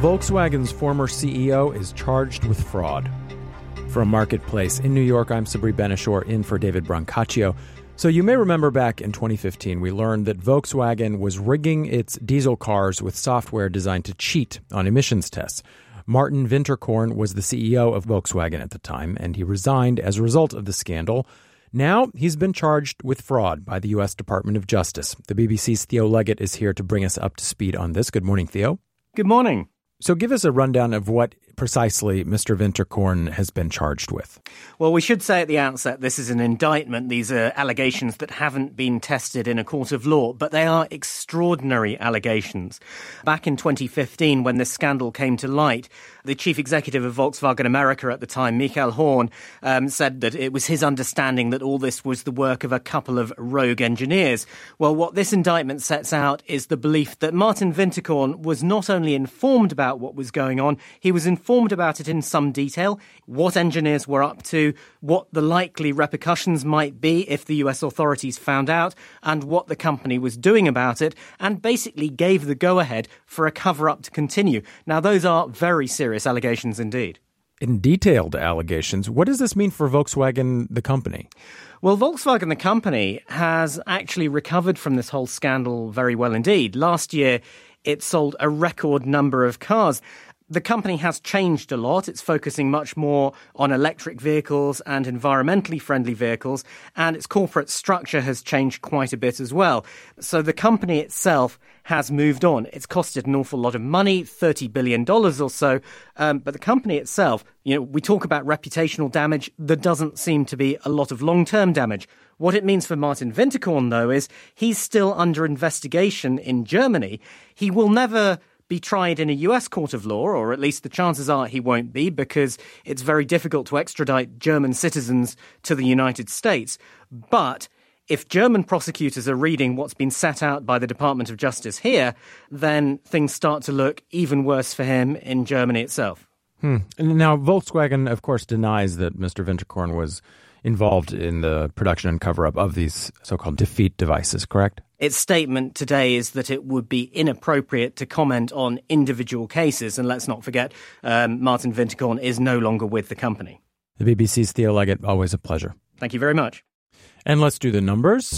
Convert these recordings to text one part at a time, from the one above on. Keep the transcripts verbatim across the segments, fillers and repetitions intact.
Volkswagen's former C E O is charged with fraud. From Marketplace in New York, I'm Sabri Ben-Achour in for David Brancaccio. So you may remember back in twenty fifteen, we learned that Volkswagen was rigging its diesel cars with software designed to cheat on emissions tests. Martin Winterkorn was the C E O of Volkswagen at the time, and he resigned as a result of the scandal. Now he's been charged with fraud by the U S Department of Justice. The B B C's Theo Leggett is here to bring us up to speed on this. Good morning, Theo. Good morning. So give us a rundown of what precisely Mister Winterkorn has been charged with. Well, we should say at the outset this is an indictment. These are allegations that haven't been tested in a court of law, but they are extraordinary allegations. Back in twenty fifteen, when this scandal came to light, the chief executive of Volkswagen America at the time, Michael Horn, um, said that it was his understanding that all this was the work of a couple of rogue engineers. Well, what this indictment sets out is the belief that Martin Winterkorn was not only informed about what was going on, he was informed about it in some detail, what engineers were up to, what the likely repercussions might be if the U S authorities found out, and what the company was doing about it, and basically gave the go-ahead for a cover-up to continue. Now, those are very serious allegations indeed. In detailed allegations, what does this mean for Volkswagen, the company? Well, Volkswagen, the company, has actually recovered from this whole scandal very well indeed. Last year, it sold a record number of cars. The company has changed a lot. It's focusing much more on electric vehicles and environmentally friendly vehicles, and its corporate structure has changed quite a bit as well. So the company itself has moved on. It's costed an awful lot of money, thirty billion dollars or so, um, but the company itself, you know, we talk about reputational damage. There doesn't seem to be a lot of long-term damage. What it means for Martin Winterkorn, though, is he's still under investigation in Germany. He will never be tried in a U S court of law, or at least the chances are he won't be, because it's very difficult to extradite German citizens to the United States. But if German prosecutors are reading what's been set out by the Department of Justice here, then things start to look even worse for him in Germany itself. Hmm. And now, Volkswagen, of course, denies that Mister Winterkorn was involved in the production and cover-up of these so-called defeat devices, correct? Its statement today is that it would be inappropriate to comment on individual cases. And let's not forget, um, Martin Winterkorn is no longer with the company. The B B C's Theo Leggett, always a pleasure. Thank you very much. And let's do the numbers.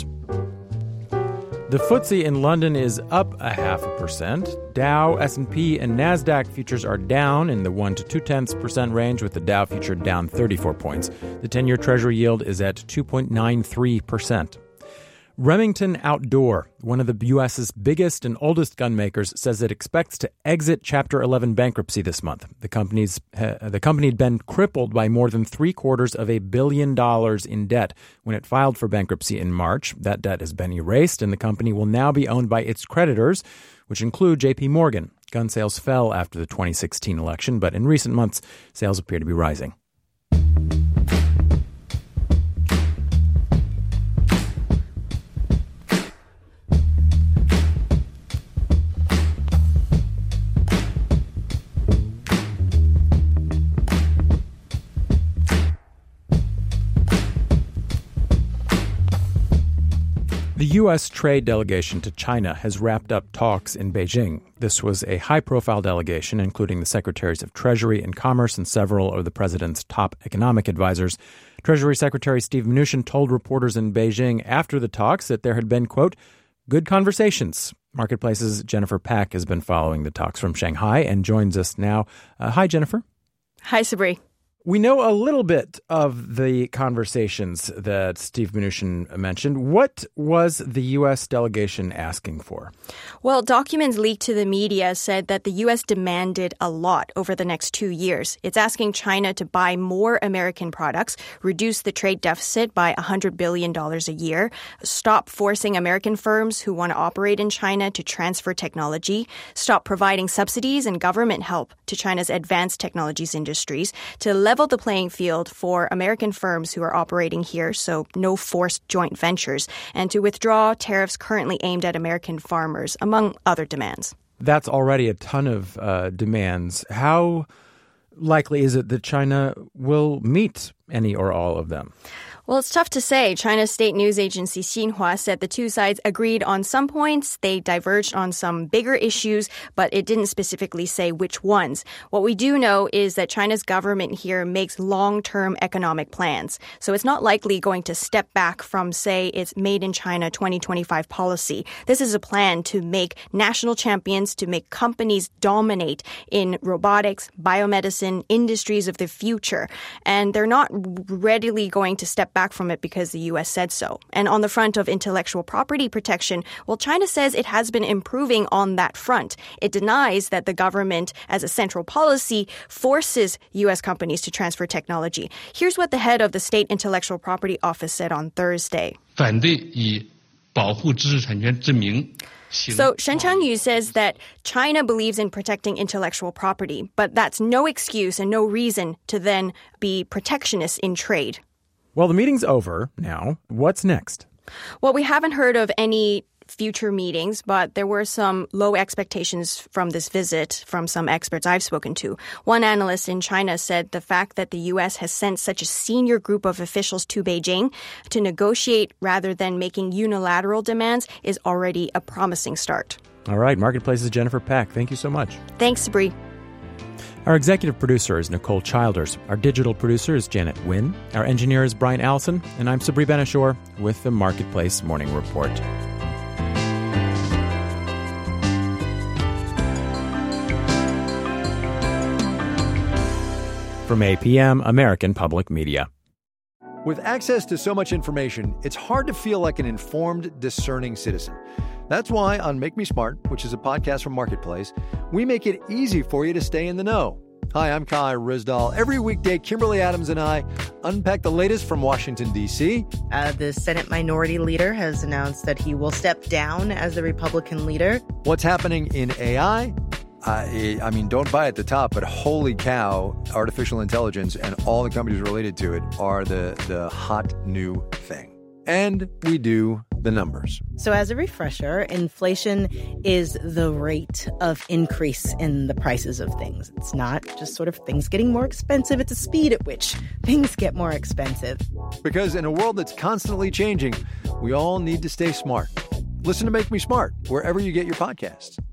The F T S E in London is up a half a percent. Dow, S and P, and NASDAQ futures are down in the one to two-tenths percent range, with the Dow future down thirty-four points. The ten-year Treasury yield is at two point nine three percent. Remington Outdoor, one of the U S's biggest and oldest gun makers, says it expects to exit Chapter eleven bankruptcy this month. The company's uh, the company had been crippled by more than three quarters of a billion dollars in debt when it filed for bankruptcy in March. That debt has been erased, and the company will now be owned by its creditors, which include J P Morgan. Gun sales fell after the twenty sixteen election, but in recent months, sales appear to be rising. The U S trade delegation to China has wrapped up talks in Beijing. This was a high-profile delegation, including the Secretaries of Treasury and Commerce and several of the president's top economic advisors. Treasury Secretary Steve Mnuchin told reporters in Beijing after the talks that there had been, quote, good conversations. Marketplace's Jennifer Pack has been following the talks from Shanghai and joins us now. Uh, hi, Jennifer. Hi, Sabri. We know a little bit of the conversations that Steve Mnuchin mentioned. What was the U S delegation asking for? Well, documents leaked to the media said that the U S demanded a lot over the next two years. It's asking China to buy more American products, reduce the trade deficit by one hundred billion dollars a year, stop forcing American firms who want to operate in China to transfer technology, stop providing subsidies and government help to China's advanced technologies industries, to level the playing field for American firms who are operating here, so no forced joint ventures, and to withdraw tariffs currently aimed at American farmers, among other demands. That's already a ton of uh, demands. How likely is it that China will meet any or all of them? Well, it's tough to say. China's state news agency Xinhua said the two sides agreed on some points. They diverged on some bigger issues, but it didn't specifically say which ones. What we do know is that China's government here makes long-term economic plans. So it's not likely going to step back from, say, its Made in China twenty twenty-five policy. This is a plan to make national champions, to make companies dominate in robotics, biomedicine, industries of the future. And they're not readily going to step back from it because the U S said so. And on the front of intellectual property protection, well, China says it has been improving on that front. It denies that the government, as a central policy, forces U S companies to transfer technology. Here's what the head of the State Intellectual Property Office said on Thursday. 反对以保护知识产权之名 So Shen Changyu says that China believes in protecting intellectual property, but that's no excuse and no reason to then be protectionist in trade. Well, the meeting's over now. What's next? Well, we haven't heard of any future meetings, but there were some low expectations from this visit from some experts I've spoken to. One analyst in China said the fact that the U S has sent such a senior group of officials to Beijing to negotiate rather than making unilateral demands is already a promising start. All right, Marketplace's Jennifer Peck. Thank you so much. Thanks, Sabri. Our executive producer is Nicole Childers. Our digital producer is Janet Wynn. Our engineer is Brian Allison. And I'm Sabri Ben-Achour with the Marketplace Morning Report. From A P M, American Public Media. With access to so much information, it's hard to feel like an informed, discerning citizen. That's why on Make Me Smart, which is a podcast from Marketplace, we make it easy for you to stay in the know. Hi, I'm Kai Rizdal. Every weekday, Kimberly Adams and I unpack the latest from Washington, D C. Uh, the Senate Minority Leader has announced that he will step down as the Republican leader. What's happening in A I? I, I mean, don't buy at the top, but holy cow, artificial intelligence and all the companies related to it are the, the hot new thing. And we do the numbers. So as a refresher, inflation is the rate of increase in the prices of things. It's not just sort of things getting more expensive. It's the speed at which things get more expensive. Because in a world that's constantly changing, we all need to stay smart. Listen to Make Me Smart wherever you get your podcasts.